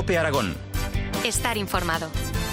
COPE Aragón. Estar informado.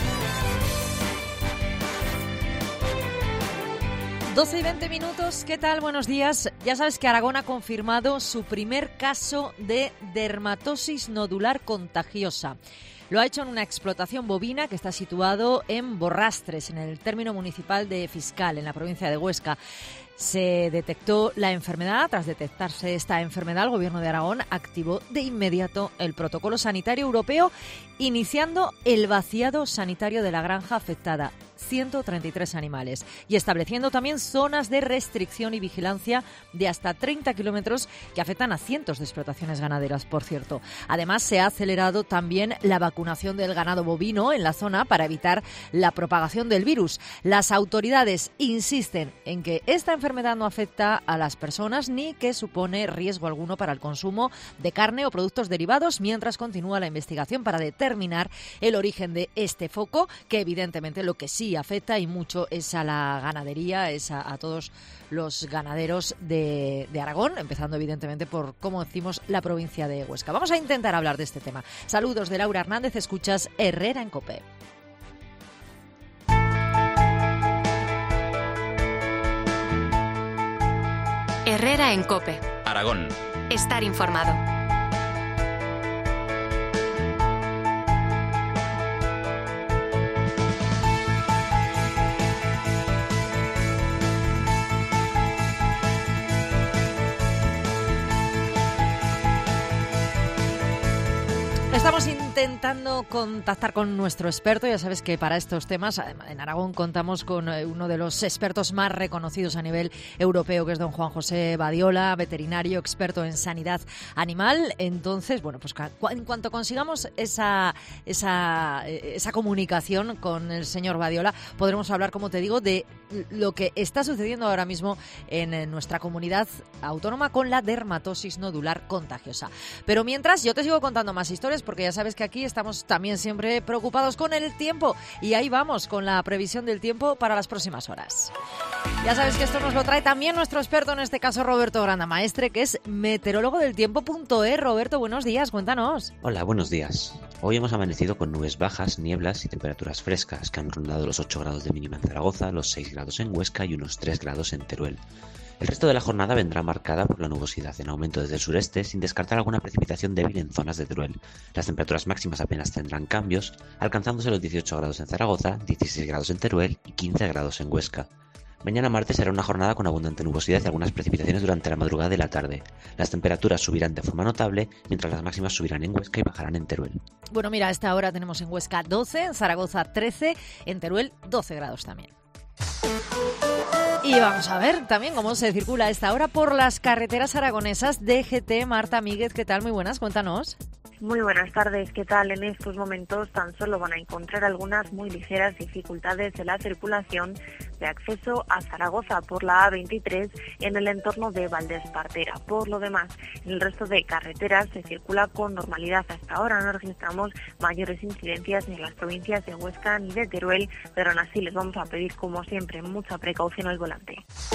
12:20, ¿qué tal? Buenos días. Ya sabes que Aragón ha confirmado su primer caso de dermatosis nodular contagiosa. Lo ha hecho en una explotación bovina que está situado en Borrastres, en el término municipal de Fiscal, en la provincia de Huesca. Se detectó la enfermedad. Tras detectarse esta enfermedad, el Gobierno de Aragón activó de inmediato el protocolo sanitario europeo, iniciando el vaciado sanitario de la granja afectada, 133 animales, y estableciendo también zonas de restricción y vigilancia de hasta 30 kilómetros que afectan a cientos de explotaciones ganaderas, por cierto. Además, se ha acelerado también la vacunación del ganado bovino en la zona para evitar la propagación del virus. Las autoridades insisten en que esta enfermedad no afecta a las personas ni que supone riesgo alguno para el consumo de carne o productos derivados, mientras continúa la investigación para determinar el origen de este foco, que evidentemente lo que sí afecta y mucho es a la ganadería, es a todos los ganaderos de Aragón, empezando evidentemente por, como decimos, la provincia de Huesca. Vamos a intentar hablar de este tema. Saludos de Laura Hernández, escuchas Herrera en COPE. Herrera en COPE. Aragón. Estar informado. Estamos intentando contactar con nuestro experto. Ya sabes que para estos temas en Aragón contamos con uno de los expertos más reconocidos a nivel europeo, que es don Juan José Badiola, veterinario, experto en sanidad animal. Entonces, bueno, pues en cuanto consigamos esa comunicación con el señor Badiola, podremos hablar, como te digo, de lo que está sucediendo ahora mismo en nuestra comunidad autónoma con la dermatosis nodular contagiosa. Pero mientras, yo te sigo contando más historias, porque ya sabes que aquí estamos también siempre preocupados con el tiempo, y ahí vamos con la previsión del tiempo para las próximas horas. Ya sabes que esto nos lo trae también nuestro experto, en este caso Roberto Grandamaestre, que es meteorólogo del tiempo.es. Roberto, buenos días, cuéntanos. Hola, buenos días. Hoy hemos amanecido con nubes bajas, nieblas y temperaturas frescas que han rondado los 8 grados de mínima en Zaragoza, los 6 grados en Huesca y unos 3 grados en Teruel. El resto de la jornada vendrá marcada por la nubosidad en aumento desde el sureste, sin descartar alguna precipitación débil en zonas de Teruel. Las temperaturas máximas apenas tendrán cambios, alcanzándose los 18 grados en Zaragoza, 16 grados en Teruel y 15 grados en Huesca. Mañana martes será una jornada con abundante nubosidad y algunas precipitaciones durante la madrugada y la tarde. Las temperaturas subirán de forma notable, mientras las máximas subirán en Huesca y bajarán en Teruel. Bueno, mira, a esta hora tenemos en Huesca 12, en Zaragoza 13, en Teruel 12 grados también. Y vamos a ver también cómo se circula a esta hora por las carreteras aragonesas. DGT, Marta Míguez, ¿qué tal? Muy buenas, cuéntanos. Muy buenas tardes, ¿qué tal? En estos momentos tan solo van a encontrar algunas muy ligeras dificultades en la circulación de acceso a Zaragoza por la A23 en el entorno de Valdespartera. Por lo demás, en el resto de carreteras se circula con normalidad. Hasta ahora no registramos mayores incidencias ni en las provincias de Huesca ni de Teruel, pero aún así les vamos a pedir, como siempre, mucha precaución al volante.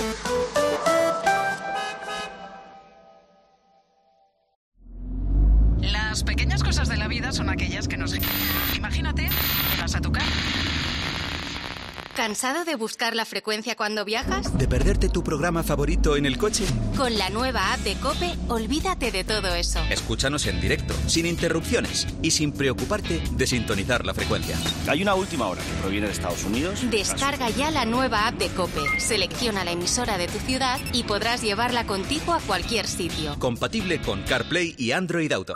Las pequeñas cosas de la vida son aquellas que nos... Imagínate que vas a tocar. ¿Cansado de buscar la frecuencia cuando viajas? ¿De perderte tu programa favorito en el coche? Con la nueva app de COPE, olvídate de todo eso. Escúchanos en directo, sin interrupciones y sin preocuparte de sintonizar la frecuencia. Hay una última hora que proviene de Estados Unidos. Descarga ya la nueva app de COPE, selecciona la emisora de tu ciudad y podrás llevarla contigo a cualquier sitio. Compatible con CarPlay y Android Auto.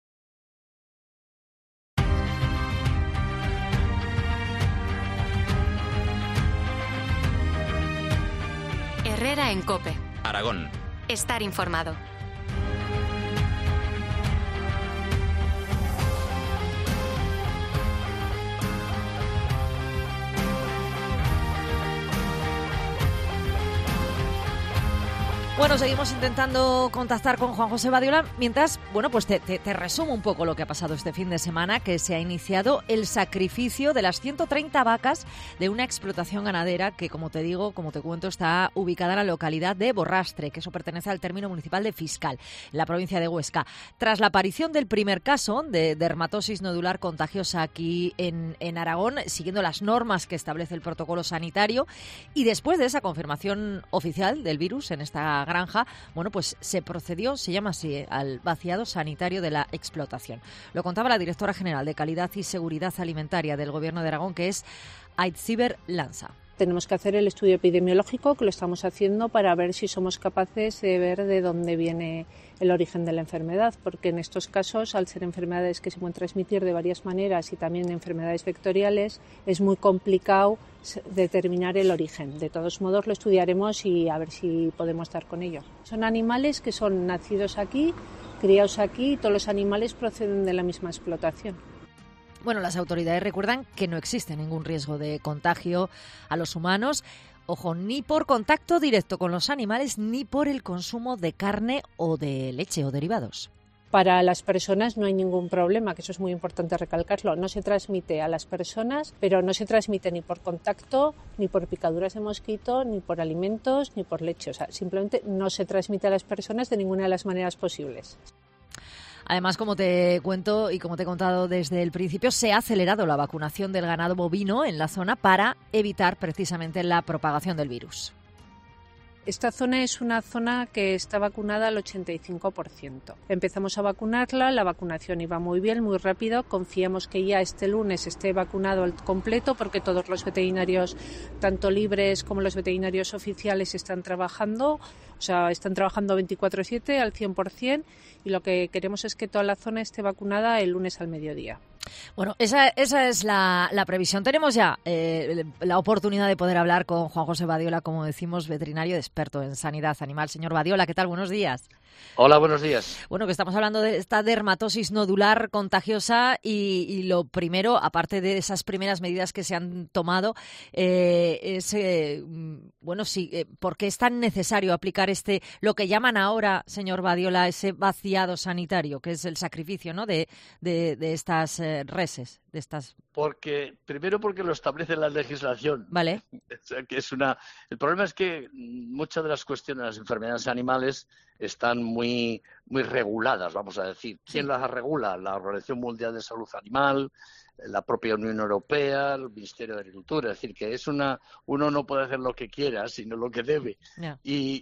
Herrera en COPE. Aragón. Estar informado. Bueno, seguimos intentando contactar con Juan José Badiola. Mientras, bueno, pues te resumo un poco lo que ha pasado este fin de semana, que se ha iniciado el sacrificio de las 130 vacas de una explotación ganadera que, como te digo, como te cuento, está ubicada en la localidad de Borrastre, que eso pertenece al término municipal de Fiscal, en la provincia de Huesca. Tras la aparición del primer caso de dermatosis nodular contagiosa aquí en Aragón, siguiendo las normas que establece el protocolo sanitario, y después de esa confirmación oficial del virus en esta granja, bueno, pues se procedió, se llama así, al vaciado sanitario de la explotación. Lo contaba la directora general de Calidad y Seguridad Alimentaria del Gobierno de Aragón, que es Aitziber Lanza. Tenemos que hacer el estudio epidemiológico, que lo estamos haciendo para ver si somos capaces de ver de dónde viene el origen de la enfermedad, porque en estos casos, al ser enfermedades que se pueden transmitir de varias maneras y también enfermedades vectoriales, es muy complicado determinar el origen. De todos modos, lo estudiaremos y a ver si podemos dar con ello. Son animales que son nacidos aquí, criados aquí, y todos los animales proceden de la misma explotación. Bueno, las autoridades recuerdan que no existe ningún riesgo de contagio a los humanos, ojo, ni por contacto directo con los animales, ni por el consumo de carne o de leche o derivados. Para las personas no hay ningún problema, que eso es muy importante recalcarlo. No se transmite a las personas, pero no se transmite ni por contacto, ni por picaduras de mosquito, ni por alimentos, ni por leche. O sea, simplemente no se transmite a las personas de ninguna de las maneras posibles. Además, como te cuento y como te he contado desde el principio, se ha acelerado la vacunación del ganado bovino en la zona para evitar precisamente la propagación del virus. Esta zona es una zona que está vacunada al 85%. Empezamos a vacunarla, la vacunación iba muy bien, muy rápido. Confiamos que ya este lunes esté vacunado al completo porque todos los veterinarios, tanto libres como los veterinarios oficiales, están trabajando. O sea, están trabajando 24/7 al 100% y lo que queremos es que toda la zona esté vacunada el lunes al mediodía. Bueno, esa es la previsión. Tenemos ya la oportunidad de poder hablar con Juan José Badiola, como decimos, veterinario experto en sanidad animal. Señor Badiola, ¿qué tal? Buenos días. Hola, buenos días. Bueno, que estamos hablando de esta dermatosis nodular contagiosa y lo primero, aparte de esas primeras medidas que se han tomado, es, ¿por qué es tan necesario aplicar lo que llaman ahora, señor Badiola, ese vaciado sanitario, que es el sacrificio, ¿no?, de estas reses, de estas? Primero porque lo establece la legislación. Vale. O sea, que el problema es que muchas de las cuestiones de las enfermedades animales están muy, muy reguladas, vamos a decir. ¿Quién las regula? La Organización Mundial de Salud Animal, la propia Unión Europea, el Ministerio de Agricultura. Es decir, que uno no puede hacer lo que quiera, sino lo que debe. Yeah.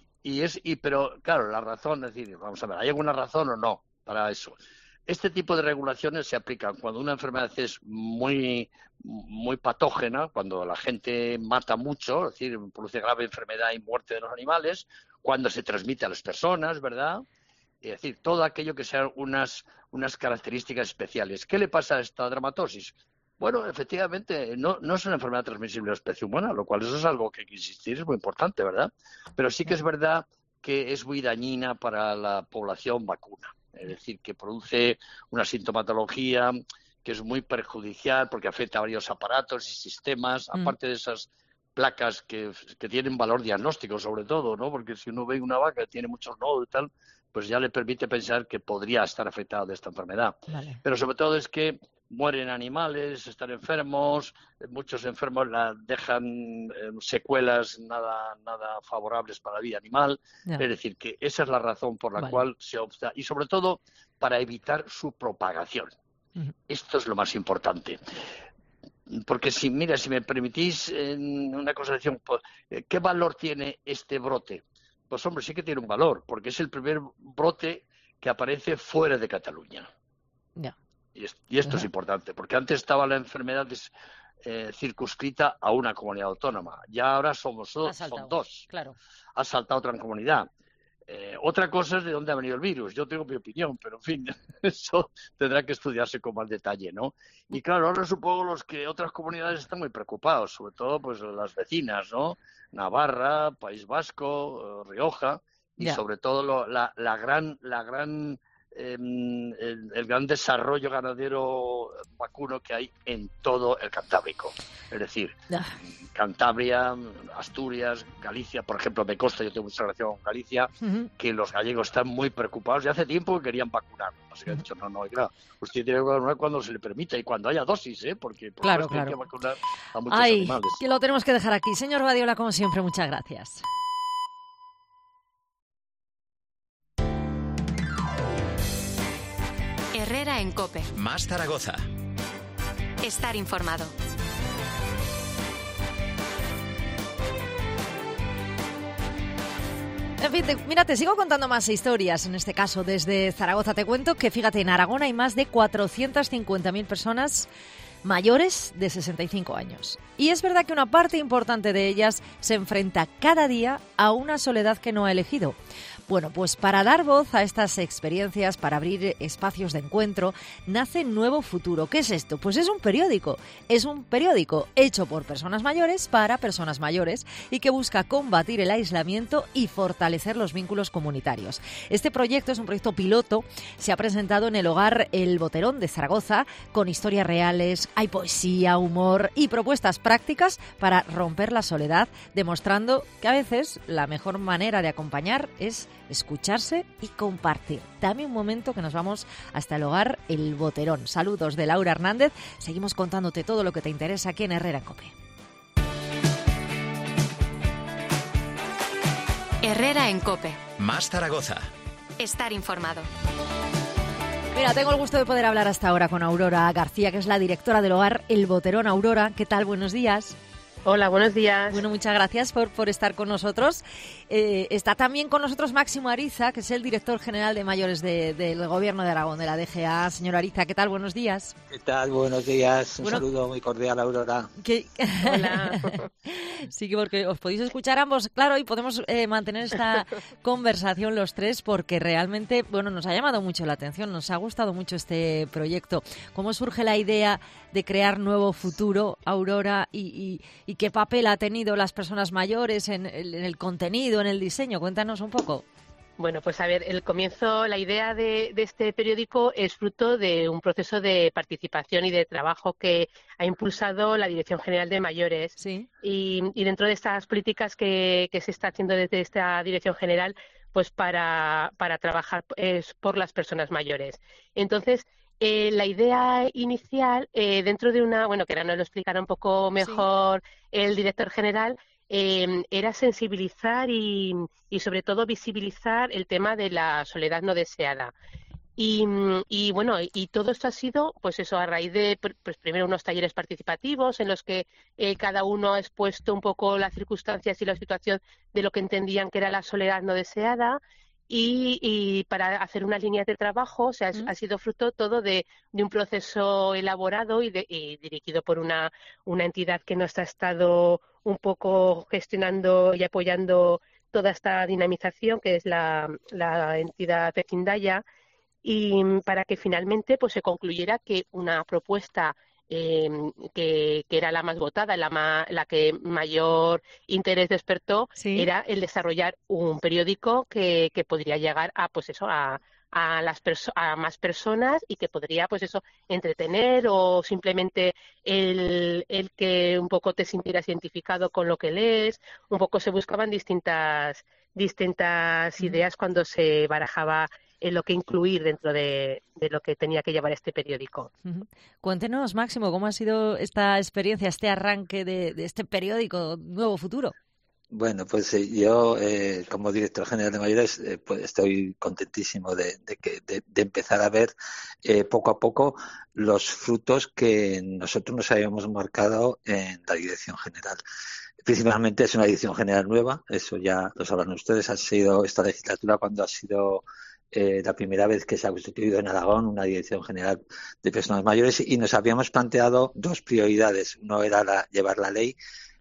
Pero claro, la razón, es decir, vamos a ver, ¿hay alguna razón o no para eso? Este tipo de regulaciones se aplican cuando una enfermedad es muy, muy patógena, cuando la gente mata mucho, es decir, produce grave enfermedad y muerte de los animales, cuando se transmite a las personas, ¿verdad? Es decir, todo aquello que sean unas características especiales. ¿Qué le pasa a esta dermatosis? Bueno, efectivamente, no es una enfermedad transmisible a la especie humana, lo cual eso es algo que hay que insistir, es muy importante, ¿verdad? Pero sí que es verdad que es muy dañina para la población vacuna. Es decir, que produce una sintomatología que es muy perjudicial porque afecta a varios aparatos y sistemas, aparte de esas placas que tienen valor diagnóstico sobre todo, ¿no? Porque si uno ve una vaca que tiene muchos nodos y tal, pues ya le permite pensar que podría estar afectado de esta enfermedad. Vale. Pero sobre todo es que mueren animales, están enfermos, muchos enfermos dejan secuelas nada favorables para la vida animal. Yeah. Es decir, que esa es la razón por la cual se opta, y sobre todo para evitar su propagación. Esto es lo más importante. Porque si me permitís una consideración, ¿qué valor tiene este brote? Pues hombre, sí que tiene un valor, porque es el primer brote que aparece fuera de Cataluña. Yeah. Y esto es importante, porque antes estaba la enfermedad circunscrita a una comunidad autónoma. Ya ahora son dos. Claro. Ha saltado otra comunidad. Otra cosa es de dónde ha venido el virus. Yo tengo mi opinión, pero en fin, eso tendrá que estudiarse con más detalle, ¿no? Y claro, ahora supongo otras comunidades están muy preocupados, sobre todo pues las vecinas, ¿no? Navarra, País Vasco, Rioja, y sobre todo la gran el gran desarrollo ganadero vacuno que hay en todo el Cantábrico. Es decir, Cantabria, Asturias, Galicia, por ejemplo, me consta, yo tengo mucha relación con Galicia, que los gallegos están muy preocupados y hace tiempo que querían vacunar. Así que han dicho, no, oiga, usted tiene que vacunar cuando se le permita y cuando haya dosis, porque por claro. hay que vacunar a muchos animales. Que lo tenemos que dejar aquí. Señor Badiola, como siempre, muchas gracias. Herrera en COPE. Más Zaragoza. Estar informado. En fin, mira, te sigo contando más historias, en este caso desde Zaragoza. Te cuento que, fíjate, en Aragón hay más de 450.000 personas mayores de 65 años. Y es verdad que una parte importante de ellas se enfrenta cada día a una soledad que no ha elegido. Bueno, pues para dar voz a estas experiencias, para abrir espacios de encuentro, nace Nuevo Futuro. ¿Qué es esto? Pues es un periódico. Es un periódico hecho por personas mayores para personas mayores y que busca combatir el aislamiento y fortalecer los vínculos comunitarios. Este proyecto es un proyecto piloto. Se ha presentado en el Hogar El Boterón de Zaragoza con historias reales, hay poesía, humor y propuestas prácticas para romper la soledad, demostrando que a veces la mejor manera de acompañar es escucharse y compartir. Dame un momento que nos vamos hasta el Hogar El Boterón. Saludos de Laura Hernández. Seguimos contándote todo lo que te interesa aquí en Herrera en COPE. Herrera en COPE. Más Zaragoza. Estar informado. Mira, tengo el gusto de poder hablar hasta ahora con Aurora García, que es la directora del Hogar El Boterón. Aurora, ¿qué tal? Buenos días. Hola, buenos días. Bueno, muchas gracias por estar con nosotros. Está también con nosotros Máximo Ariza, que es el director general de mayores del Gobierno de Aragón, de la DGA. Señor Ariza, ¿qué tal? Buenos días. ¿Qué tal? Buenos días. Un saludo muy cordial, Aurora. Hola. Sí, porque os podéis escuchar ambos, claro, y podemos mantener esta conversación los tres, porque realmente, bueno, nos ha llamado mucho la atención, nos ha gustado mucho este proyecto. ¿Cómo surge la idea de crear Nuevo Futuro, Aurora, y qué papel ha tenido las personas mayores en el contenido, en el diseño? Cuéntanos un poco. Bueno, pues a ver, el comienzo, la idea de este periódico es fruto de un proceso de participación y de trabajo que ha impulsado la Dirección General de Mayores. Sí. Y dentro de estas políticas que se está haciendo desde esta Dirección General, pues para trabajar por las personas mayores. Entonces, la idea inicial, dentro de una, bueno, que ahora nos lo explicará un poco mejor el director general, era sensibilizar y sobre todo visibilizar el tema de la soledad no deseada. Y bueno, y todo esto ha sido, pues eso, a raíz de, pues primero unos talleres participativos en los que cada uno ha expuesto un poco las circunstancias y la situación de lo que entendían que era la soledad no deseada. Y para hacer unas líneas de trabajo, o sea, ha sido fruto todo de un proceso elaborado y dirigido por una entidad que nos ha estado un poco gestionando y apoyando toda esta dinamización, que es la entidad Vecindaya, y para que finalmente pues se concluyera que una propuesta que era la más votada, la que mayor interés despertó, era el desarrollar un periódico que podría llegar a pues eso a más personas y que podría pues eso entretener o simplemente el que un poco te sintieras identificado con lo que lees. Un poco se buscaban distintas ideas cuando se barajaba lo que incluir dentro de lo que tenía que llevar este periódico. Cuéntenos, Máximo, ¿cómo ha sido esta experiencia, este arranque de este periódico Nuevo Futuro? Bueno, pues yo como director general de mayores pues estoy contentísimo de empezar a ver poco a poco los frutos que nosotros nos habíamos marcado en la dirección general. Principalmente es una dirección general nueva, eso ya lo sabrán ustedes, ha sido esta legislatura cuando ha sido la primera vez que se ha constituido en Aragón una Dirección General de Personas Mayores, y nos habíamos planteado dos prioridades. Uno era llevar la ley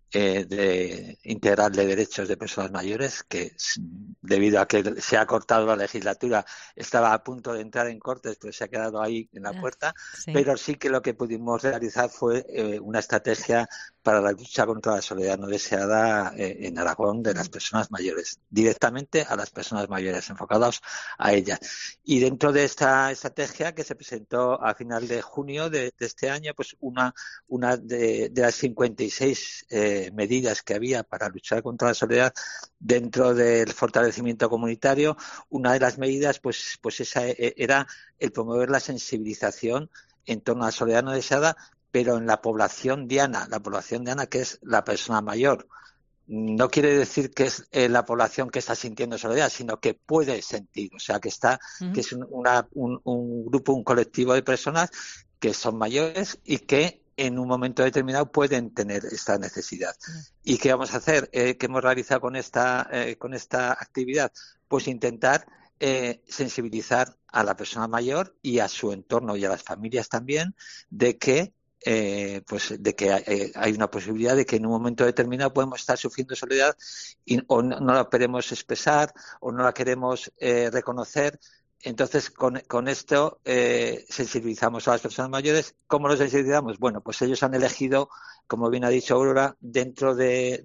de integral de derechos de personas mayores, que debido a que se ha cortado la legislatura estaba a punto de entrar en Cortes, pero se ha quedado ahí en la puerta. Pero sí que lo que pudimos realizar fue una estrategia para la lucha contra la soledad no deseada en Aragón de las personas mayores, directamente a las personas mayores, enfocados a ellas. Y dentro de esta estrategia que se presentó a final de junio de este año, pues una de las 56 medidas que había para luchar contra la soledad dentro del fortalecimiento comunitario, una de las medidas pues esa era el promover la sensibilización en torno a la soledad no deseada, pero en la población diana que es la persona mayor. No quiere decir que es la población que está sintiendo soledad, sino que puede sentir, o sea, que que es un grupo, un colectivo de personas que son mayores y que en un momento determinado pueden tener esta necesidad. ¿Y qué vamos a hacer? ¿Qué hemos realizado con esta actividad? Pues intentar sensibilizar a la persona mayor y a su entorno y a las familias también de que hay una posibilidad de que en un momento determinado podemos estar sufriendo soledad o no la queremos expresar o no la queremos reconocer. Entonces, con esto sensibilizamos a las personas mayores. ¿Cómo los sensibilizamos? Bueno, pues ellos han elegido, como bien ha dicho Aurora, dentro de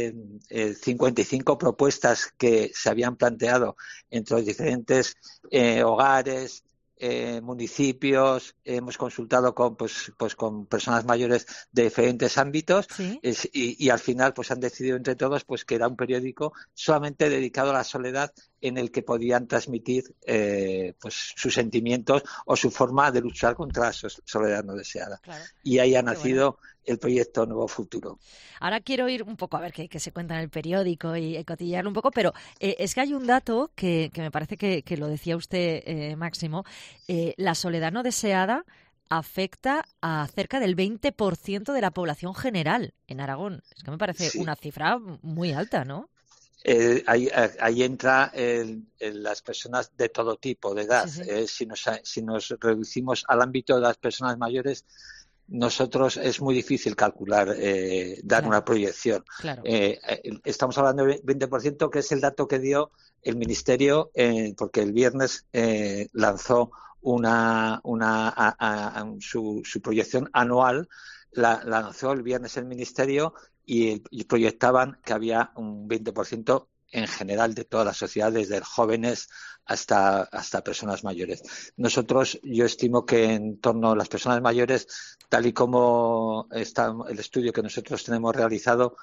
55 propuestas que se habían planteado entre los diferentes hogares, municipios, hemos consultado con personas mayores de diferentes ámbitos. ¿Sí? Y al final pues han decidido entre todos pues que era un periódico solamente dedicado a la soledad, en el que podían transmitir pues sus sentimientos o su forma de luchar contra la soledad no deseada. Claro. Y ahí ha nacido el proyecto Nuevo Futuro. Ahora quiero ir un poco a ver qué se cuenta en el periódico y cotillarlo un poco, pero es que hay un dato que me parece que lo decía usted, Máximo. La soledad no deseada afecta a cerca del 20% de la población general en Aragón. Es que me parece una cifra muy alta, ¿no? Ahí entra las personas de todo tipo de edad. Sí. Si nos reducimos al ámbito de las personas mayores, nosotros es muy difícil calcular, dar una proyección. Claro. Estamos hablando del 20%, que es el dato que dio el Ministerio, porque el viernes lanzó su proyección anual, la lanzó el viernes el Ministerio y proyectaban que había un 20% en general de toda la sociedad, desde jóvenes hasta personas mayores. Yo estimo que en torno a las personas mayores, tal y como está el estudio que nosotros tenemos realizado,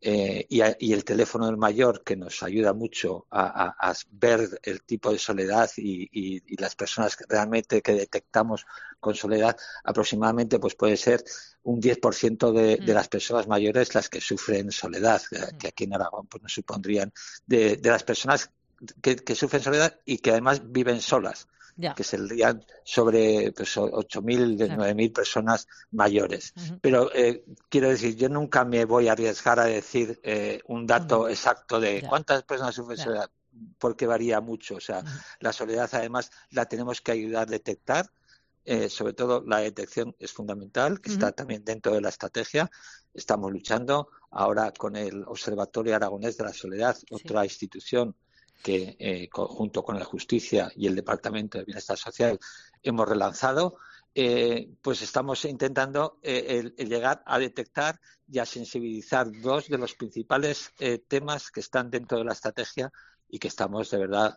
y el teléfono del mayor, que nos ayuda mucho a ver el tipo de soledad y las personas que realmente que detectamos con soledad, aproximadamente pues puede ser un 10% de las personas mayores las que sufren soledad, que aquí en Aragón pues nos supondrían de las personas que sufren soledad y que además viven solas. Ya. Que serían sobre 8.000, 9.000 personas mayores. Pero quiero decir, yo nunca me voy a arriesgar a decir un dato exacto de cuántas personas sufren soledad, porque varía mucho. O sea, la soledad además la tenemos que ayudar a detectar. Sobre todo la detección es fundamental, que está también dentro de la estrategia. Estamos luchando ahora con el Observatorio Aragonés de la Soledad, otra institución que junto con la Justicia y el Departamento de Bienestar Social hemos relanzado, pues estamos intentando el llegar a detectar y a sensibilizar dos de los principales temas que están dentro de la estrategia y que estamos de verdad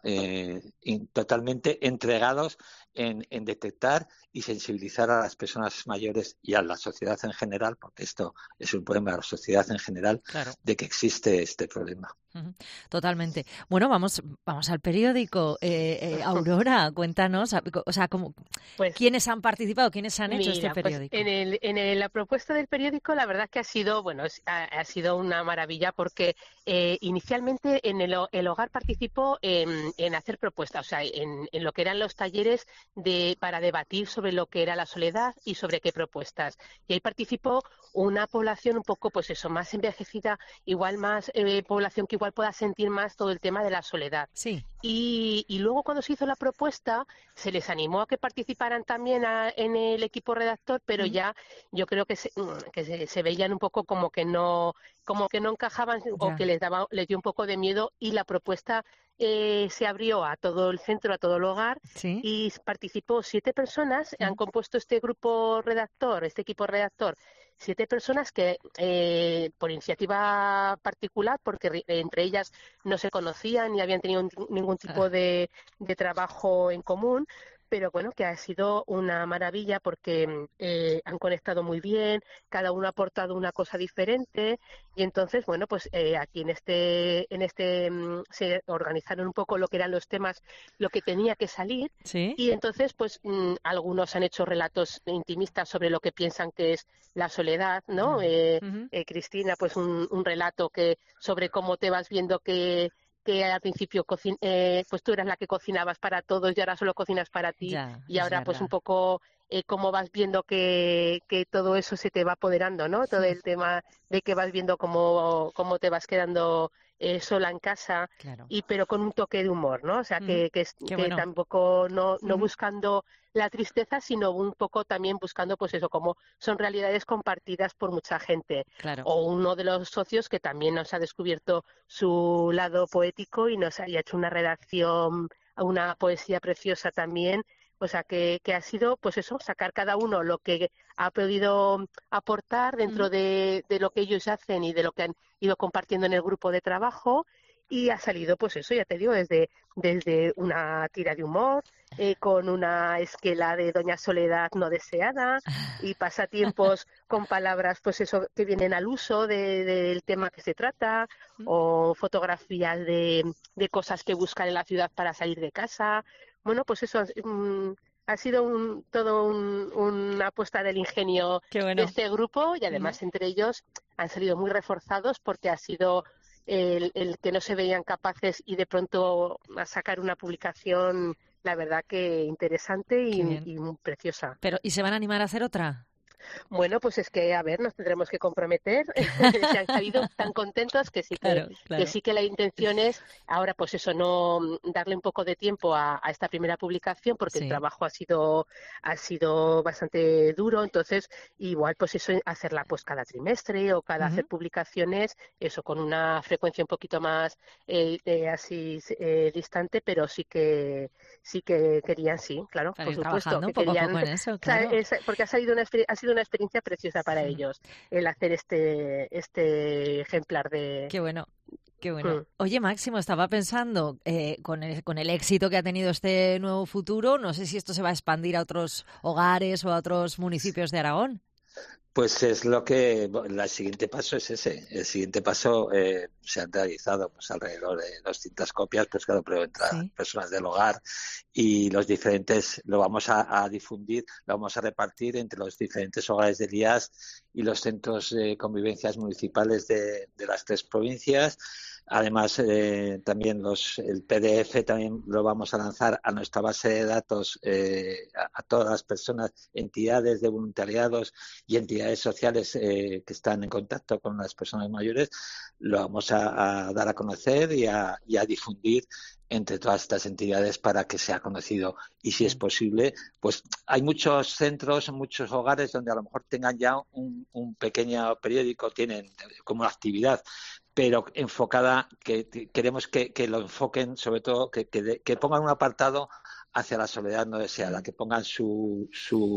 totalmente entregados en detectar y sensibilizar a las personas mayores y a la sociedad en general, porque esto es un problema de la sociedad en general, de que existe este problema. Totalmente. Bueno, vamos al periódico. Aurora, cuéntanos, o sea, ¿quiénes han participado, quiénes han hecho este periódico? Pues en la propuesta del periódico, la verdad que ha sido una maravilla, porque inicialmente en el hogar participó en hacer propuestas, o sea, en lo que eran los talleres para debatir sobre lo que era la soledad y sobre qué propuestas. Y ahí participó una población un poco, pues eso, más envejecida, igual más población que igual pueda sentir más todo el tema de la soledad. Sí. Y luego cuando se hizo la propuesta se les animó a que participaran también en el equipo redactor, pero ya yo creo que se veían un poco como que no encajaban o que les dio un poco de miedo, y la propuesta se abrió a todo el centro, a todo el hogar, y participó 7 personas, han compuesto este equipo redactor 7 personas que por iniciativa particular, porque entre ellas no se conocían ni habían tenido ningún tipo de trabajo en común, pero bueno, que ha sido una maravilla porque han conectado muy bien, cada uno ha aportado una cosa diferente y entonces, bueno, pues aquí en este se organizaron un poco lo que eran los temas, lo que tenía que salir. ¿Sí? Y entonces, pues algunos han hecho relatos intimistas sobre lo que piensan que es la soledad, ¿no? Cristina, pues un relato sobre cómo te vas viendo que al principio pues tú eras la que cocinabas para todos y ahora solo cocinas para ti, y ahora pues un poco cómo vas viendo que todo eso se te va apoderando, ¿no? Todo el tema de que vas viendo cómo te vas quedando sola en casa, pero con un toque de humor, ¿no? O sea, que bueno, tampoco no buscando la tristeza, sino un poco también buscando, pues eso, como son realidades compartidas por mucha gente. O uno de los socios que también nos ha descubierto su lado poético y nos ha hecho una redacción, una poesía preciosa también. O sea, que ha sido, pues eso, sacar cada uno lo que ha podido aportar dentro de lo que ellos hacen y de lo que han ido compartiendo en el grupo de trabajo, y ha salido, pues eso, ya te digo, desde una tira de humor, con una esquela de Doña Soledad no deseada, y pasatiempos con palabras, pues eso, que vienen al uso del tema que se trata, o fotografías de cosas que buscan en la ciudad para salir de casa. Bueno, pues eso ha sido todo una apuesta del ingenio de este grupo, y además entre ellos han salido muy reforzados porque ha sido el que no se veían capaces y de pronto a sacar una publicación, la verdad que interesante y muy preciosa. Pero, ¿y se van a animar a hacer otra? Bueno, pues es que, a ver, nos tendremos que comprometer. Se han salido tan contentos que sí que sí que la intención es ahora, pues eso, no darle un poco de tiempo a esta primera publicación, porque el trabajo ha sido bastante duro. Entonces, igual, pues eso, hacerla pues cada trimestre o cada hacer publicaciones, eso con una frecuencia un poquito más así distante, pero sí que querían, claro, para por ir supuesto, trabajando que poco querían, a poco en eso, claro. porque ha sido una experiencia preciosa para ellos el hacer este ejemplar de... Qué bueno. Oye, Máximo, estaba pensando, con el éxito que ha tenido este Nuevo Futuro, no sé si esto se va a expandir a otros hogares o a otros municipios de Aragón. Pues es lo que... El siguiente paso es ese. El siguiente paso se han realizado pues alrededor de 200 copias, pues claro, pero entre personas del hogar, y los diferentes lo vamos a difundir, lo vamos a repartir entre los diferentes hogares del IAS y los centros de convivencias municipales de las 3 provincias. Además, también el PDF también lo vamos a lanzar a nuestra base de datos a todas las personas, entidades de voluntariados y entidades sociales que están en contacto con las personas mayores. Lo vamos a dar a conocer y a difundir entre todas estas entidades para que sea conocido. Y si es posible, pues hay muchos centros, muchos hogares donde a lo mejor tengan ya un pequeño periódico, tienen como actividad, pero enfocada, que queremos que lo enfoquen, sobre todo que pongan un apartado hacia la soledad no deseada, que pongan sus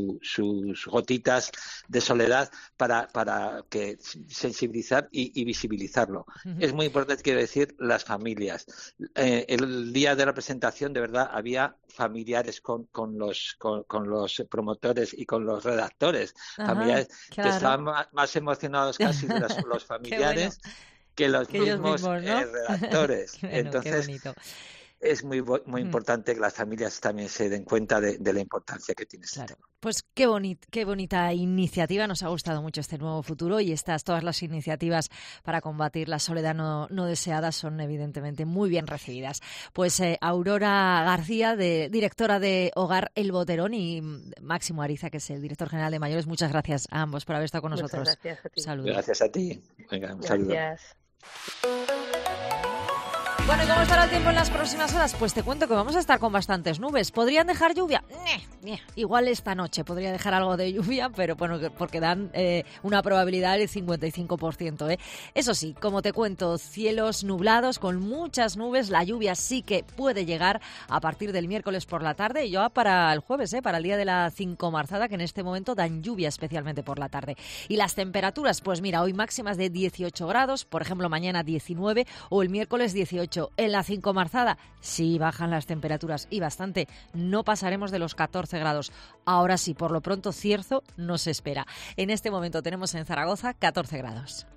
gotitas de soledad para que sensibilizar y visibilizarlo. Es muy importante, quiero decir, las familias. El día de la presentación, de verdad, había familiares con los promotores y con los redactores, familiares que estaban más emocionados casi de los familiares que los mismos, ¿no? Redactores. Entonces, es muy importante que las familias también se den cuenta de la importancia que tiene este tema. Pues qué bonita iniciativa, nos ha gustado mucho este Nuevo Futuro, y todas las iniciativas para combatir la soledad no deseada son evidentemente muy bien recibidas. Pues Aurora García, directora de Hogar El Boterón, y Máximo Ariza, que es el director general de Mayores, muchas gracias a ambos por haber estado con nosotros. Muchas gracias a ti. Saludos. Gracias a ti. Venga, un saludo. Gracias. Bueno, ¿y cómo estará el tiempo en las próximas horas? Pues te cuento que vamos a estar con bastantes nubes. ¿Podrían dejar lluvia? Igual esta noche podría dejar algo de lluvia, pero bueno, porque dan una probabilidad del 55%, ¿eh? Eso sí, como te cuento, cielos nublados con muchas nubes. La lluvia sí que puede llegar a partir del miércoles por la tarde y ya para el jueves, para el día de la cincomarzada, que en este momento dan lluvia especialmente por la tarde. Y las temperaturas, pues mira, hoy máximas de 18 grados, por ejemplo, mañana 19 o el miércoles 18. En la cincomarzada sí bajan las temperaturas y bastante. No pasaremos de los 14 grados. Ahora sí, por lo pronto cierzo no se espera. En este momento tenemos en Zaragoza 14 grados.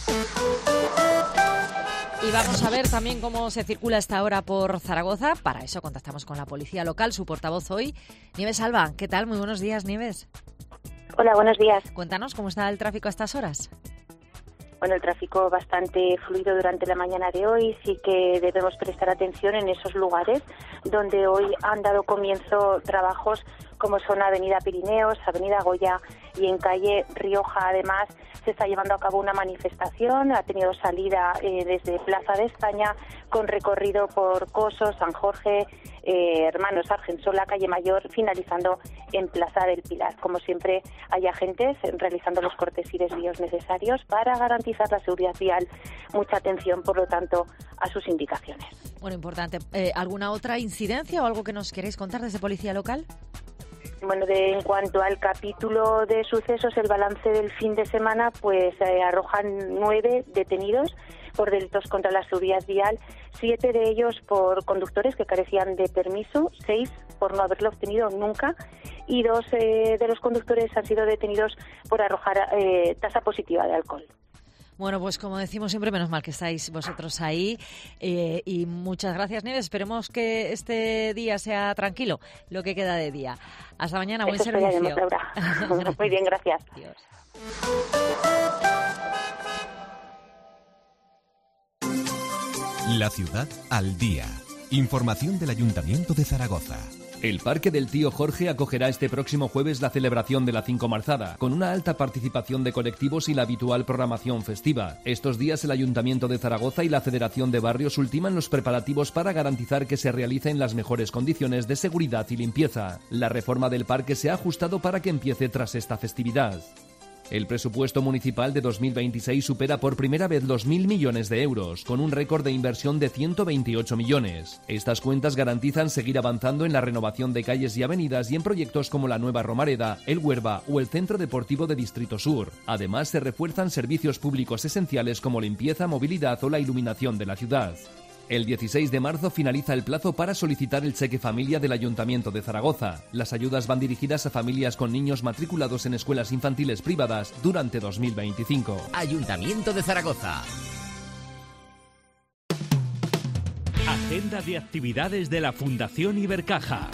Y vamos a ver también cómo se circula esta hora por Zaragoza. Para eso contactamos con la policía local, su portavoz hoy, Nieves Alba. ¿Qué tal? Muy buenos días, Nieves. Hola, buenos días. Cuéntanos cómo está el tráfico a estas horas. Bueno, el tráfico bastante fluido durante la mañana de hoy. Sí que debemos prestar atención en esos lugares donde hoy han dado comienzo trabajos como son Avenida Pirineos, Avenida Goya y en calle Rioja. Además, se está llevando a cabo una manifestación. Ha tenido salida desde Plaza de España con recorrido por Coso, San Jorge, Hermanos Argensola, Calle Mayor, finalizando en Plaza del Pilar. Como siempre, hay agentes realizando los cortes y desvíos necesarios para garantizar la seguridad vial. Mucha atención, por lo tanto, a sus indicaciones. Bueno, importante. ¿Alguna otra incidencia o algo que nos queréis contar desde Policía Local? Bueno, en cuanto al capítulo de sucesos, el balance del fin de semana pues arrojan 9 detenidos por delitos contra la seguridad vial, 7 de ellos por conductores que carecían de permiso, 6 por no haberlo obtenido nunca y 2 de los conductores han sido detenidos por arrojar tasa positiva de alcohol. Bueno, pues como decimos siempre, menos mal que estáis vosotros ahí y muchas gracias, Nieves. Esperemos que este día sea tranquilo, lo que queda de día. Hasta mañana, buen servicio. Muy bien, gracias. Adiós. La ciudad al día. Información del Ayuntamiento de Zaragoza. El Parque del Tío Jorge acogerá este próximo jueves la celebración de la cincomarzada, con una alta participación de colectivos y la habitual programación festiva. Estos días el Ayuntamiento de Zaragoza y la Federación de Barrios ultiman los preparativos para garantizar que se realice en las mejores condiciones de seguridad y limpieza. La reforma del parque se ha ajustado para que empiece tras esta festividad. El presupuesto municipal de 2026 supera por primera vez los 1.000 millones de euros, con un récord de inversión de 128 millones. Estas cuentas garantizan seguir avanzando en la renovación de calles y avenidas y en proyectos como la Nueva Romareda, el Huerva o el Centro Deportivo de Distrito Sur. Además, se refuerzan servicios públicos esenciales como limpieza, movilidad o la iluminación de la ciudad. El 16 de marzo finaliza el plazo para solicitar el cheque familia del Ayuntamiento de Zaragoza. Las ayudas van dirigidas a familias con niños matriculados en escuelas infantiles privadas durante 2025. Ayuntamiento de Zaragoza. Agenda de actividades de la Fundación Ibercaja.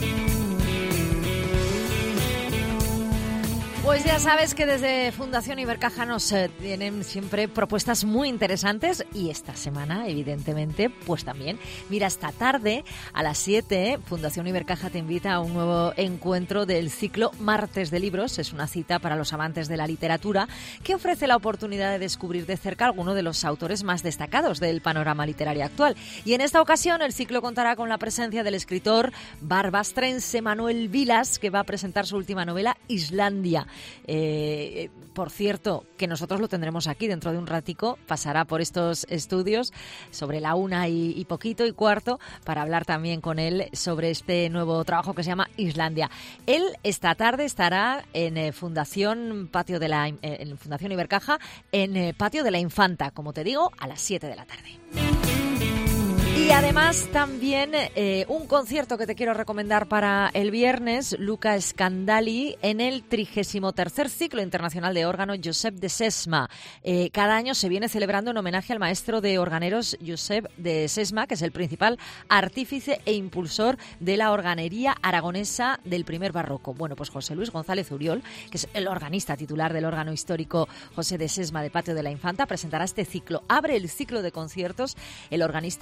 Pues ya sabes que desde Fundación Ibercaja nos tienen siempre propuestas muy interesantes y esta semana, evidentemente, pues también. Mira, esta tarde a las 7, Fundación Ibercaja te invita a un nuevo encuentro del ciclo Martes de Libros. Es una cita para los amantes de la literatura que ofrece la oportunidad de descubrir de cerca alguno de los autores más destacados del panorama literario actual. Y en esta ocasión el ciclo contará con la presencia del escritor barbastrense Manuel Vilas, que va a presentar su última novela, Islandia. Por cierto, que nosotros lo tendremos aquí dentro de un ratico, pasará por estos estudios sobre la 1:15 para hablar también con él sobre este nuevo trabajo que se llama Islandia. Él esta tarde estará en Fundación Ibercaja, en Patio de la Infanta, como te digo, a las 7 de la tarde. Y además también un concierto que te quiero recomendar para el viernes, Luca Scandali, en el 33º Ciclo Internacional de Órgano Josep de Sesma. Cada año se viene celebrando en homenaje al maestro de organeros Josep de Sesma, que es el principal artífice e impulsor de la organería aragonesa del primer barroco. Bueno, pues José Luis González Uriol, que es el organista titular del órgano histórico José de Sesma de Patio de la Infanta, presentará este ciclo. Abre el ciclo de conciertos el organista Luca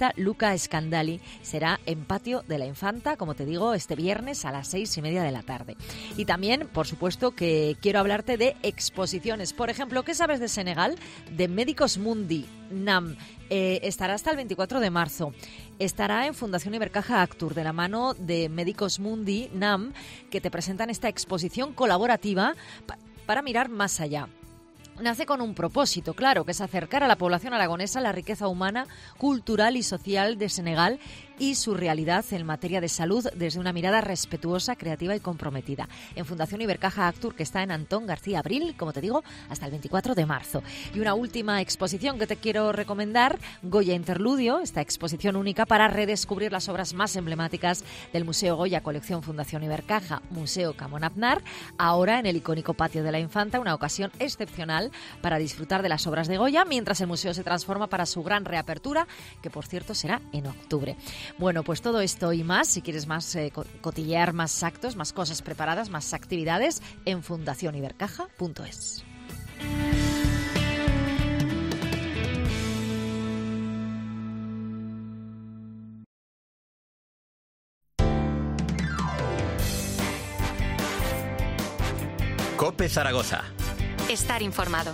Luca Scandali será en Patio de la Infanta, como te digo, este viernes a las 6:30 de la tarde. Y también, por supuesto, que quiero hablarte de exposiciones. Por ejemplo, ¿qué sabes de Senegal? De Médicos Mundi, NAM. Estará hasta el 24 de marzo. Estará en Fundación Ibercaja Actur, de la mano de Médicos Mundi, NAM, que te presentan esta exposición colaborativa para mirar más allá. Nace con un propósito, claro, que es acercar a la población aragonesa la riqueza humana, cultural y social de Senegal y su realidad en materia de salud desde una mirada respetuosa, creativa y comprometida. En Fundación Ibercaja Actur, que está en Antón García Abril, como te digo, hasta el 24 de marzo. Y una última exposición que te quiero recomendar, Goya Interludio, esta exposición única para redescubrir las obras más emblemáticas del Museo Goya, colección Fundación Ibercaja, Museo Camón Aznar, ahora en el icónico Patio de la Infanta, una ocasión excepcional para disfrutar de las obras de Goya, mientras el museo se transforma para su gran reapertura, que por cierto será en octubre. Bueno, pues todo esto y más, si quieres más cotillear más actos, más cosas preparadas, más actividades, en fundacionibercaja.es. COPE Zaragoza. Estar informado.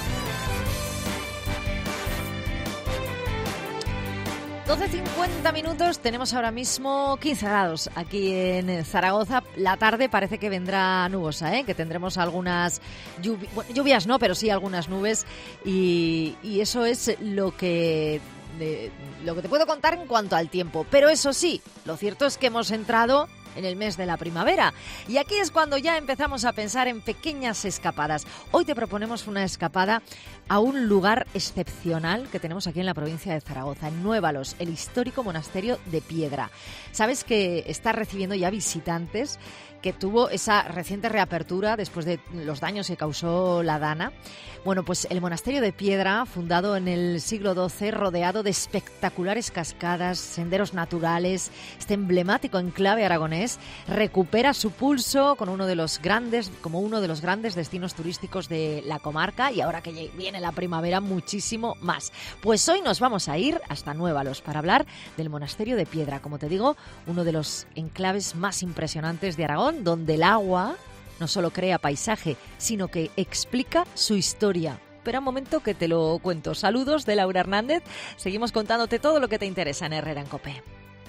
...12:50, tenemos ahora mismo 15 grados aquí en Zaragoza. La tarde parece que vendrá nubosa, que tendremos algunas lluvias, no, pero sí algunas nubes. Y eso es lo que te puedo contar en cuanto al tiempo. Pero eso sí, lo cierto es que hemos entrado en el mes de la primavera. Y aquí es cuando ya empezamos a pensar en pequeñas escapadas. Hoy te proponemos una escapada a un lugar excepcional que tenemos aquí en la provincia de Zaragoza, en Nuévalos, el histórico monasterio de Piedra. Sabes que está recibiendo ya visitantes, que tuvo esa reciente reapertura después de los daños que causó la Dana. Bueno, pues el monasterio de Piedra, fundado en el siglo XII, rodeado de espectaculares cascadas, senderos naturales, este emblemático enclave aragonés, recupera su pulso como uno de los grandes destinos turísticos de la comarca, y ahora que viene la primavera, muchísimo más. Pues hoy nos vamos a ir hasta Nuévalos para hablar del monasterio de Piedra, como te digo, uno de los enclaves más impresionantes de Aragón, donde el agua no solo crea paisaje, sino que explica su historia. Espera un momento que te lo cuento. Saludos de Laura Hernández. Seguimos contándote todo lo que te interesa en Herrera en COPE.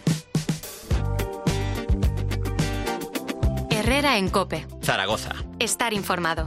Herrera en COPE. Zaragoza. Estar informado.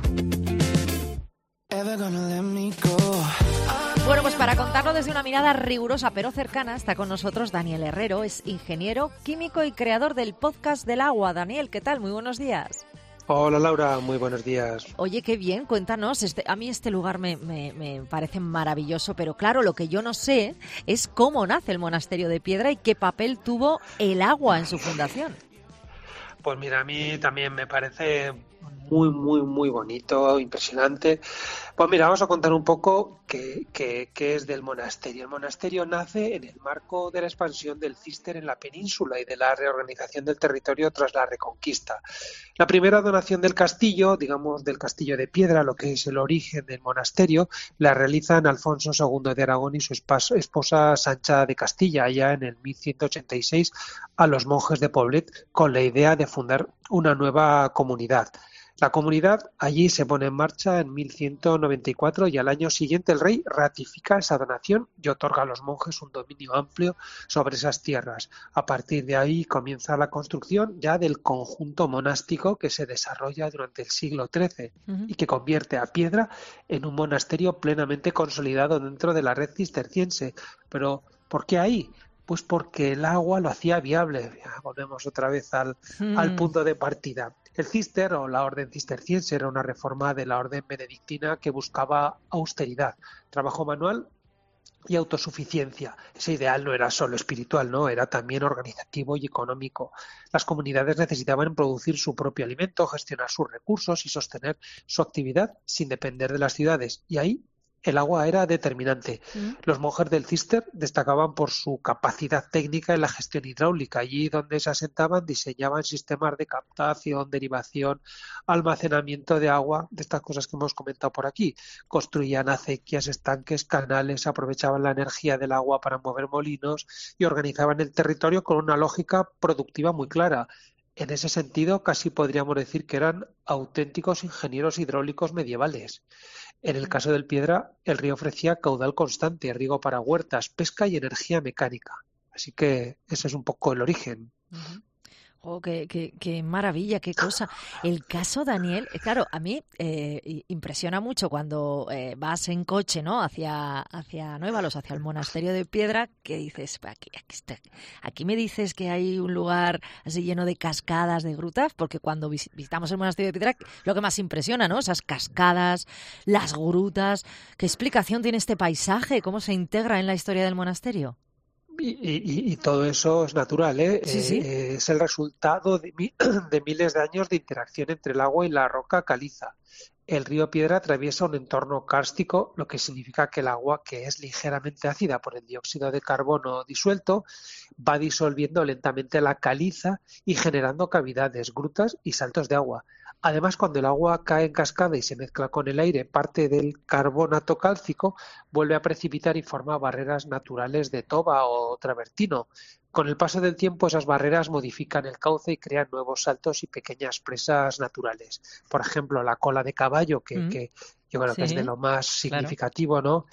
Bueno, pues para contarlo desde una mirada rigurosa pero cercana, está con nosotros Daniel Herrero. Es ingeniero, químico y creador del podcast del agua. Daniel, ¿qué tal? Muy buenos días. Hola Laura, muy buenos días. Oye, qué bien, cuéntanos. A mí este lugar me parece maravilloso, pero claro, lo que yo no sé es cómo nace el monasterio de Piedra y qué papel tuvo el agua en su fundación. Pues mira, a mí también me parece muy bonito, impresionante. Pues mira, vamos a contar un poco qué es del monasterio. El monasterio nace en el marco de la expansión del Císter en la península y de la reorganización del territorio tras la Reconquista. La primera donación del castillo, digamos del castillo de Piedra, lo que es el origen del monasterio, la realizan Alfonso II de Aragón y su esposa Sancha de Castilla, allá en el 1186, a los monjes de Poblet, con la idea de fundar una nueva comunidad. La comunidad allí se pone en marcha en 1194 y al año siguiente el rey ratifica esa donación y otorga a los monjes un dominio amplio sobre esas tierras. A partir de ahí comienza la construcción ya del conjunto monástico que se desarrolla durante el siglo XIII y que convierte a Piedra en un monasterio plenamente consolidado dentro de la red cisterciense. Pero ¿por qué ahí? Pues porque el agua lo hacía viable. Ya, volvemos otra vez al punto de partida. El Cister o la orden cisterciense era una reforma de la orden benedictina que buscaba austeridad, trabajo manual y autosuficiencia. Ese ideal no era solo espiritual, no, era también organizativo y económico. Las comunidades necesitaban producir su propio alimento, gestionar sus recursos y sostener su actividad sin depender de las ciudades. Y ahí el agua era determinante. Los monjes del Císter destacaban por su capacidad técnica en la gestión hidráulica. Allí donde se asentaban diseñaban sistemas de captación, derivación, almacenamiento de agua, de estas cosas que hemos comentado por aquí. Construían acequias, estanques, canales, aprovechaban la energía del agua para mover molinos y organizaban el territorio con una lógica productiva muy clara. En ese sentido, casi podríamos decir que eran auténticos ingenieros hidráulicos medievales. En el caso del Piedra, el río ofrecía caudal constante, riego para huertas, pesca y energía mecánica. Así que ese es un poco el origen. Oh, qué maravilla, qué cosa. El caso Daniel, claro, a mí impresiona mucho cuando vas en coche, ¿no? hacia Nuevalos, hacia el monasterio de Piedra, que dices, aquí me dices que hay un lugar así lleno de cascadas, de grutas, porque cuando visitamos el monasterio de Piedra, lo que más impresiona, ¿no? Esas cascadas, las grutas. ¿Qué explicación tiene este paisaje? ¿Cómo se integra en la historia del monasterio? Y todo eso es natural, ¿eh? Sí. Es el resultado de miles de años de interacción entre el agua y la roca caliza. El río Piedra atraviesa un entorno kárstico, lo que significa que el agua, que es ligeramente ácida por el dióxido de carbono disuelto, va disolviendo lentamente la caliza y generando cavidades, grutas y saltos de agua. Además, cuando el agua cae en cascada y se mezcla con el aire, parte del carbonato cálcico vuelve a precipitar y forma barreras naturales de toba o travertino. Con el paso del tiempo, esas barreras modifican el cauce y crean nuevos saltos y pequeñas presas naturales. Por ejemplo, la cola de caballo, que yo creo que es de lo más significativo, ¿no?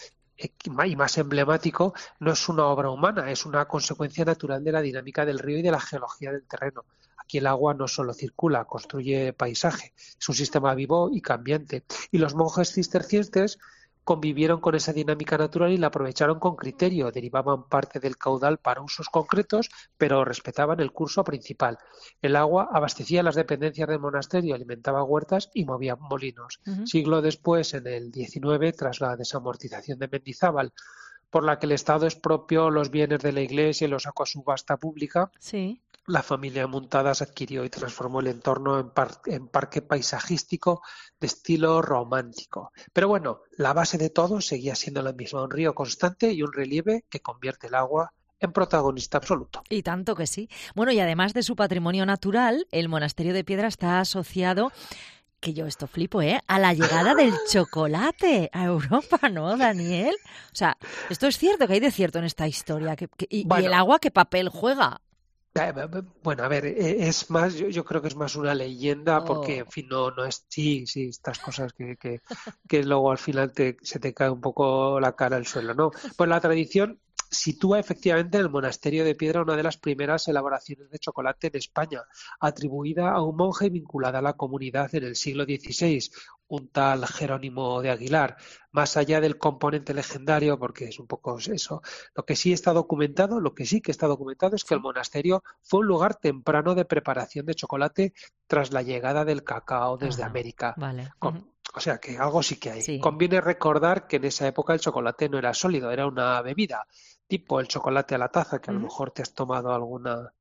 Y más emblemático, no es una obra humana, es una consecuencia natural de la dinámica del río y de la geología del terreno. Aquí el agua no solo circula, construye paisaje, es un sistema vivo y cambiante. Y los monjes cistercienses convivieron con esa dinámica natural y la aprovecharon con criterio, derivaban parte del caudal para usos concretos, pero respetaban el curso principal. El agua abastecía las dependencias del monasterio, alimentaba huertas y movía molinos. Siglo después, en el XIX, tras la desamortización de Mendizábal, por la que el Estado expropió los bienes de la Iglesia y los sacó a subasta pública, la familia Muntadas adquirió y transformó el entorno en parque paisajístico de estilo romántico. Pero bueno, la base de todo seguía siendo la misma, un río constante y un relieve que convierte el agua en protagonista absoluto. Y tanto que sí. Bueno, y además de su patrimonio natural, el monasterio de Piedra está asociado, que yo esto flipo, a la llegada del chocolate a Europa, ¿no, Daniel? O sea, esto es cierto, que hay de cierto en esta historia. Y el agua, ¿qué papel juega? Bueno, a ver, es más, yo creo que es más una leyenda porque, en fin, no es, sí, estas cosas que luego al final se te cae un poco la cara al suelo, ¿no? Pues la tradición sitúa efectivamente en el monasterio de Piedra una de las primeras elaboraciones de chocolate en España, atribuida a un monje vinculado a la comunidad en el siglo XVI, un tal Jerónimo de Aguilar. Más allá del componente legendario, porque es un poco eso, lo que sí que está documentado es que el monasterio fue un lugar temprano de preparación de chocolate tras la llegada del cacao desde América. Vale. O sea que algo sí que hay. Sí. Conviene recordar que en esa época el chocolate no era sólido, era una bebida, tipo el chocolate a la taza, que a lo mejor te has tomado alguna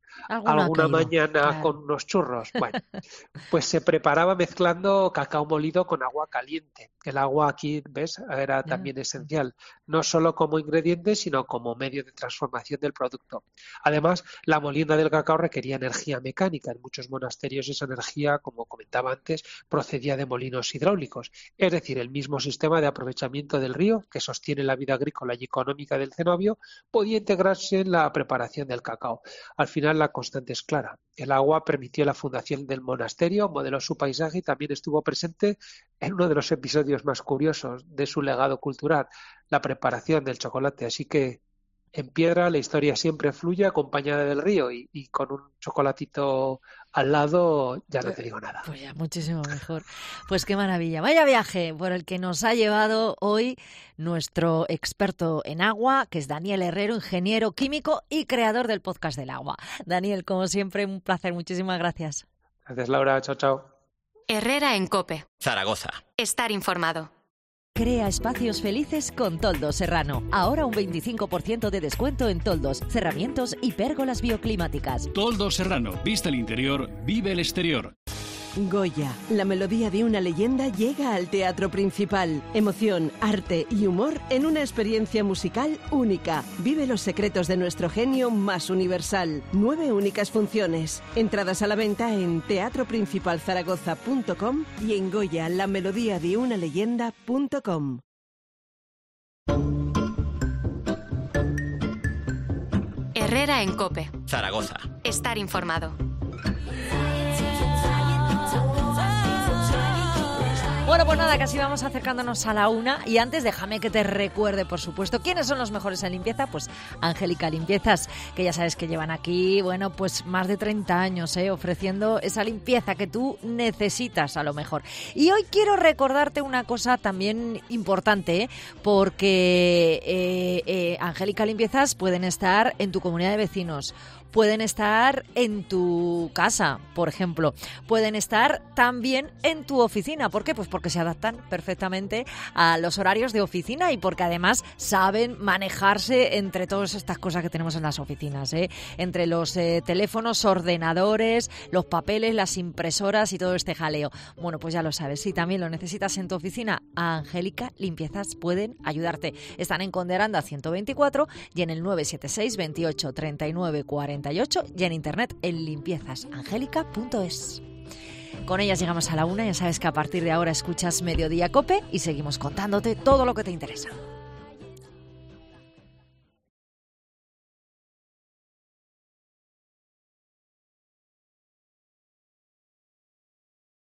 mañana con unos churros. Bueno, pues se preparaba mezclando cacao molido con agua caliente. El agua aquí, ¿ves?, era también esencial, no solo como ingrediente, sino como medio de transformación del producto. Además, la molienda del cacao requería energía mecánica. En muchos monasterios esa energía, como comentaba antes, procedía de molinos hidráulicos, es decir, el mismo sistema de aprovechamiento del río que sostiene la vida agrícola y económica del cenobio podía integrarse en la preparación del cacao. Al final, la constante es clara. El agua permitió la fundación del monasterio, modeló su paisaje y también estuvo presente en uno de los episodios más curiosos de su legado cultural, la preparación del chocolate. Así que en Piedra la historia siempre fluye acompañada del río y con un chocolatito al lado ya no te digo nada. Pues ya, muchísimo mejor. Pues qué maravilla. Vaya viaje por el que nos ha llevado hoy nuestro experto en agua, que es Daniel Herrero, ingeniero químico y creador del podcast del agua. Daniel, como siempre, un placer. Muchísimas gracias. Gracias, Laura. Chao, chao. Herrera en COPE. Zaragoza. Estar informado. Crea espacios felices con Toldos Serrano. Ahora un 25% de descuento en toldos, cerramientos y pérgolas bioclimáticas. Toldos Serrano. Vista el interior, vive el exterior. Goya, la melodía de una leyenda llega al Teatro Principal. Emoción, arte y humor en una experiencia musical única. Vive los secretos de nuestro genio más universal. 9 únicas funciones. Entradas a la venta en teatroprincipalzaragoza.com y en goyalamelodiadeunaleyenda.com. Herrera en COPE. Zaragoza. Estar informado. Bueno, pues nada, casi vamos acercándonos a la 1 y antes déjame que te recuerde, por supuesto, ¿quiénes son los mejores en limpieza? Pues Angélica Limpiezas, que ya sabes que llevan aquí, bueno, pues más de 30 años, ofreciendo esa limpieza que tú necesitas a lo mejor. Y hoy quiero recordarte una cosa también importante, porque Angélica Limpiezas pueden estar en tu comunidad de vecinos, pueden estar en tu casa, por ejemplo. Pueden estar también en tu oficina. ¿Por qué? Pues porque se adaptan perfectamente a los horarios de oficina y porque además saben manejarse entre todas estas cosas que tenemos en las oficinas, entre los teléfonos, ordenadores, los papeles, las impresoras y todo este jaleo. Bueno, pues ya lo sabes. Si también lo necesitas en tu oficina, a Angélica Limpiezas pueden ayudarte. Están en Conde Aranda 124 y en el 976 28 39 40 y en internet en limpiezasangelica.es. Con ellas llegamos a la 1. Ya sabes que a partir de ahora escuchas Mediodía COPE y seguimos contándote todo lo que te interesa.